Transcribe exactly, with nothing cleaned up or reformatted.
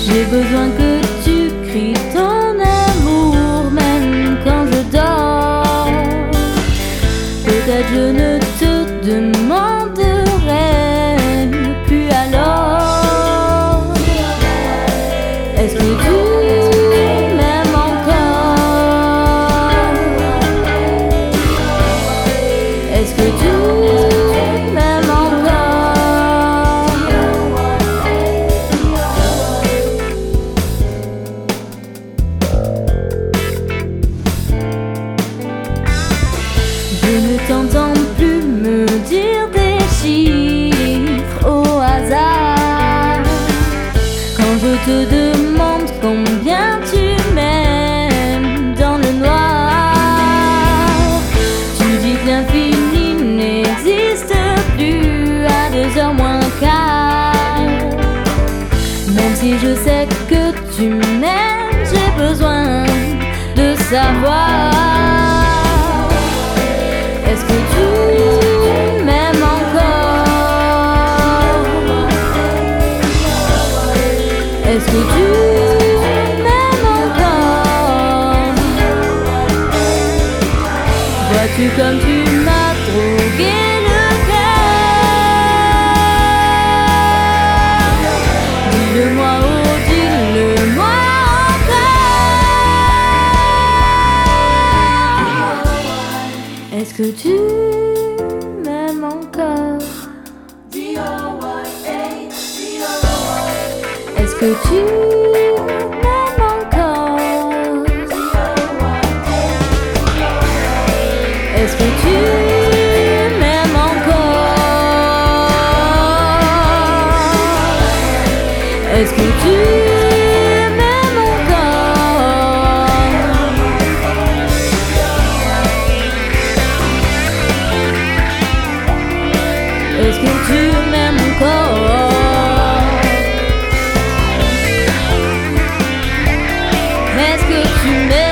J'ai besoin que tu cries ton amour même quand je dors. Peut-être je ne te demanderai plus alors. Est-ce que tu m'aimes encore? Est-ce que tu m'aimes encore? Je ne t'entends plus me dire des chiffres au hasard. Quand je te demande combien tu m'aimes dans le noir, tu dis que l'infini n'existe plus à deux heures moins quart. Même si je sais que tu m'aimes, j'ai besoin de savoir. Est-ce que tu m'aimes encore? Est-ce que tu m'aimes encore? Vois-tu comme tu m'as drogué le cœur? Dis-le-moi, oh dis-le-moi encore. Est-ce que tu m'aimes encore? Est-ce que tu m'aimes encore? Est-ce que tu m'aimes encore? Est-ce que tu m'aimes encore? Est-ce que tu m'aimes encore? Est-ce que tu m'aimes?